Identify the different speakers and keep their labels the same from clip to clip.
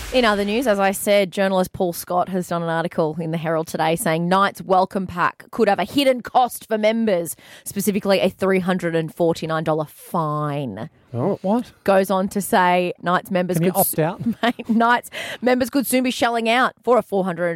Speaker 1: In other news, as I said, journalist Paul Scott has done an article in the Herald today saying Knights Welcome Pack could have a hidden cost for members, specifically a $349 fine.
Speaker 2: Oh, what?
Speaker 1: Goes on to say Knights members
Speaker 2: Can you
Speaker 1: could
Speaker 2: opt out?
Speaker 1: Knights members could soon be shelling out for a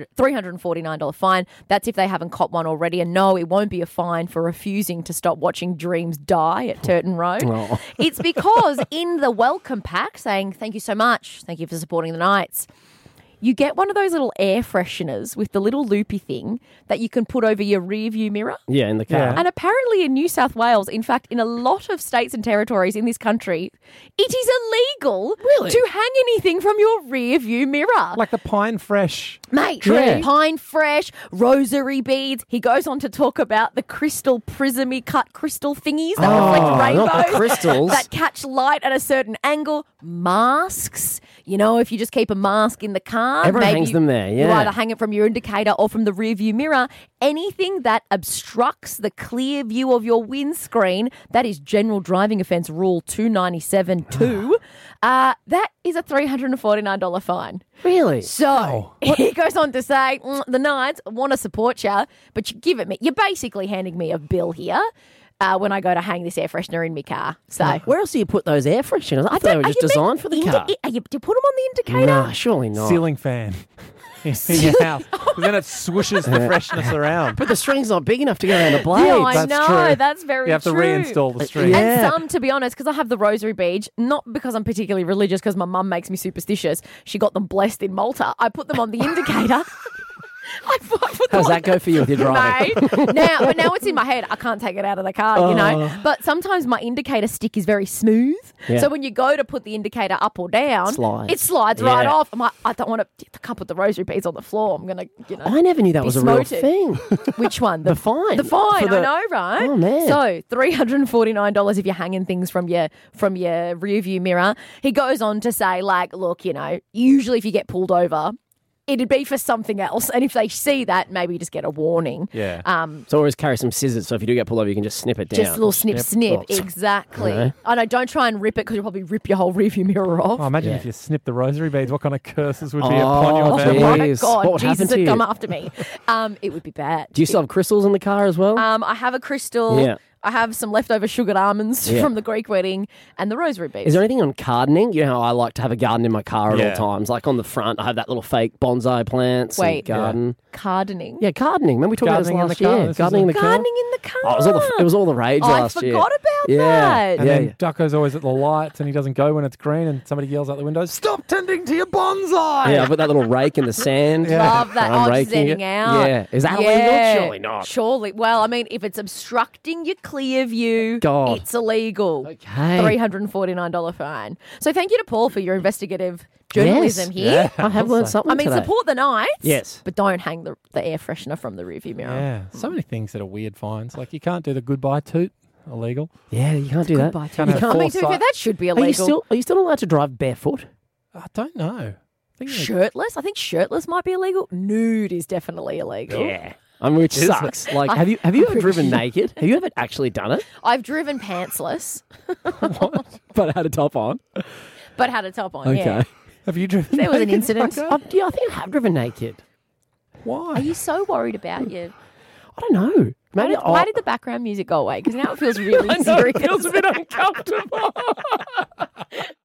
Speaker 1: $349 fine. That's if they haven't copped one already. And no, it won't be a fine for refusing to stop watching Dreams die at Turton Road.
Speaker 2: Oh.
Speaker 1: It's because in the welcome pack saying thank you so much, thank you for supporting the Knights, you get one of those little air fresheners with the little loopy thing that you can put over your rear view mirror.
Speaker 3: Yeah, in the car.
Speaker 2: Yeah.
Speaker 1: And apparently in New South Wales, in fact, in a lot of states and territories in this country, it is illegal to hang anything from your rear view mirror.
Speaker 2: Like the Pine Fresh.
Speaker 1: Mate,
Speaker 3: Yeah.
Speaker 1: pine fresh, rosary beads. He goes on to talk about the crystal prismy cut crystal thingies that reflect
Speaker 3: not
Speaker 1: rainbows.
Speaker 3: the crystals.
Speaker 1: That catch light at a certain angle. Masks. You know, if you just keep a mask in the car.
Speaker 3: Everyone
Speaker 1: maybe
Speaker 3: hangs them there,
Speaker 1: You
Speaker 3: yeah.
Speaker 1: either hang it from your indicator or from the rear view mirror. Anything that obstructs the clear view of your windscreen, that is General Driving Offence Rule 297.2. That is a $349 fine.
Speaker 3: Really?
Speaker 1: So he goes on to say, the Knights want to support you, but you give it me. You're basically handing me a bill here when I go to hang this air freshener in my car. So
Speaker 3: Where else do you put those air fresheners? I thought they were just designed for the car.
Speaker 1: Do you put them on the indicator?
Speaker 3: Nah, surely not.
Speaker 2: Ceiling fan. In your house. 'Cause then it swooshes the freshness around.
Speaker 3: But the string's not big enough to go around the blades.
Speaker 1: Yeah, I
Speaker 2: That's
Speaker 1: know.
Speaker 2: true.
Speaker 1: That's very true.
Speaker 2: You have to reinstall the string.
Speaker 3: Yeah.
Speaker 1: And some, to be honest, because I have the rosary beads, not because I'm particularly religious, because my mum makes me superstitious. She got them blessed in Malta. I put them on the indicator. I put them
Speaker 3: How's
Speaker 1: on
Speaker 3: that go for you with your driving?
Speaker 1: Mate, now it's in my head. I can't take it out of the car, you know. But sometimes my indicator stick is very smooth.
Speaker 3: Yeah.
Speaker 1: So when you go to put the indicator up or down,
Speaker 3: Slides.
Speaker 1: it slides right
Speaker 3: Yeah.
Speaker 1: off. I'm like, I don't want to. I can't put the rosary beads on the floor. I'm gonna,
Speaker 3: I never knew that
Speaker 1: be
Speaker 3: was a real
Speaker 1: smoted.
Speaker 3: thing.
Speaker 1: Which one?
Speaker 3: The fine.
Speaker 1: The fine.
Speaker 3: For the-
Speaker 1: I know, right?
Speaker 3: Oh, man.
Speaker 1: So $349 if you're hanging things from your rear view mirror. He goes on to say, like, look, usually if you get pulled over, it'd be for something else. And if they see that, maybe you just get a warning.
Speaker 2: Yeah.
Speaker 3: So always carry some scissors, so if you do get pulled over, you can just snip it down.
Speaker 1: Just a little snip.
Speaker 3: Oh,
Speaker 1: Exactly.
Speaker 3: Okay.
Speaker 1: I know, don't try and rip it because you'll probably rip your whole rearview mirror off.
Speaker 2: Oh, imagine
Speaker 3: Yeah.
Speaker 2: if you snip the rosary beads, what kind of curses would be upon your
Speaker 1: Oh
Speaker 2: family?
Speaker 1: my
Speaker 3: Jeez.
Speaker 1: God,
Speaker 3: What would
Speaker 1: Jesus
Speaker 3: happen to
Speaker 1: would
Speaker 3: you?
Speaker 1: come after me. It would be bad.
Speaker 3: Do you still have crystals in the car as well?
Speaker 1: I have a crystal.
Speaker 3: Yeah.
Speaker 1: I have some leftover sugared almonds
Speaker 3: Yeah.
Speaker 1: from the Greek wedding and the rosary beads.
Speaker 3: Is there anything on gardening? You know how I like to have a garden in my car at
Speaker 2: Yeah.
Speaker 3: all times. Like on the front, I have that little fake bonsai plants
Speaker 1: Wait.
Speaker 3: and garden.
Speaker 1: Gardening?
Speaker 3: Yeah, gardening. Remember we talked about this
Speaker 2: Gardening in
Speaker 3: last
Speaker 2: the car.
Speaker 3: year?
Speaker 2: This is
Speaker 3: Gardening in the car.
Speaker 1: Gardening in the car.
Speaker 3: Oh, it was all the rage
Speaker 1: I
Speaker 3: last year.
Speaker 1: forgot about
Speaker 3: Yeah.
Speaker 1: that.
Speaker 2: And
Speaker 3: Yeah,
Speaker 2: then
Speaker 3: yeah.
Speaker 2: Ducko's always at the lights and he doesn't go when it's green and somebody yells out the window, "Stop tending to your bonsai!"
Speaker 3: Yeah, I put that little rake in the sand.
Speaker 1: Love that.
Speaker 3: I'm
Speaker 1: just
Speaker 3: raking
Speaker 1: zetting
Speaker 3: it.
Speaker 1: out.
Speaker 3: Yeah. Is that
Speaker 1: Yeah.
Speaker 3: illegal? Surely not.
Speaker 1: Surely. Well, I mean, if it's obstructing your clear view,
Speaker 3: God.
Speaker 1: it's illegal.
Speaker 3: Okay.
Speaker 1: $349 fine. So thank you to Paul for your investigative journalism
Speaker 3: Yes.
Speaker 1: here.
Speaker 3: I have learned something
Speaker 1: I mean,
Speaker 3: today.
Speaker 1: support the Knights.
Speaker 3: Yes.
Speaker 1: But don't hang the air freshener from the rearview mirror.
Speaker 2: Yeah. So many things that are weird fines. Like you can't do the goodbye toot. Illegal.
Speaker 3: Yeah, you can't do that.
Speaker 1: Goodbye.
Speaker 2: Can't
Speaker 1: You
Speaker 2: have
Speaker 1: can't. I mean, to be fair,
Speaker 2: foresight.
Speaker 1: that should be
Speaker 3: Are
Speaker 1: illegal.
Speaker 3: you still allowed to drive barefoot?
Speaker 2: I don't know. I think they-
Speaker 1: Shirtless? I think shirtless might be illegal. Nude is definitely illegal.
Speaker 3: Yeah. I mean, which
Speaker 2: Is
Speaker 3: sucks. Like, have you
Speaker 1: I'm
Speaker 3: ever
Speaker 1: pretty
Speaker 3: driven
Speaker 1: sure.
Speaker 3: naked? Have you ever actually done it?
Speaker 1: I've driven pantsless,
Speaker 3: But had a top on.
Speaker 1: but had a top on.
Speaker 3: Okay.
Speaker 1: Yeah.
Speaker 2: Have you driven?
Speaker 1: There was an
Speaker 2: naked,
Speaker 1: incident.
Speaker 2: Ducko?
Speaker 3: Yeah, I think I have driven naked.
Speaker 2: Why?
Speaker 1: Are you so worried about you?
Speaker 3: I don't know. Maybe
Speaker 1: Why did the background music go away? Because now it feels really
Speaker 3: I know,
Speaker 1: serious.
Speaker 3: it feels a bit uncomfortable.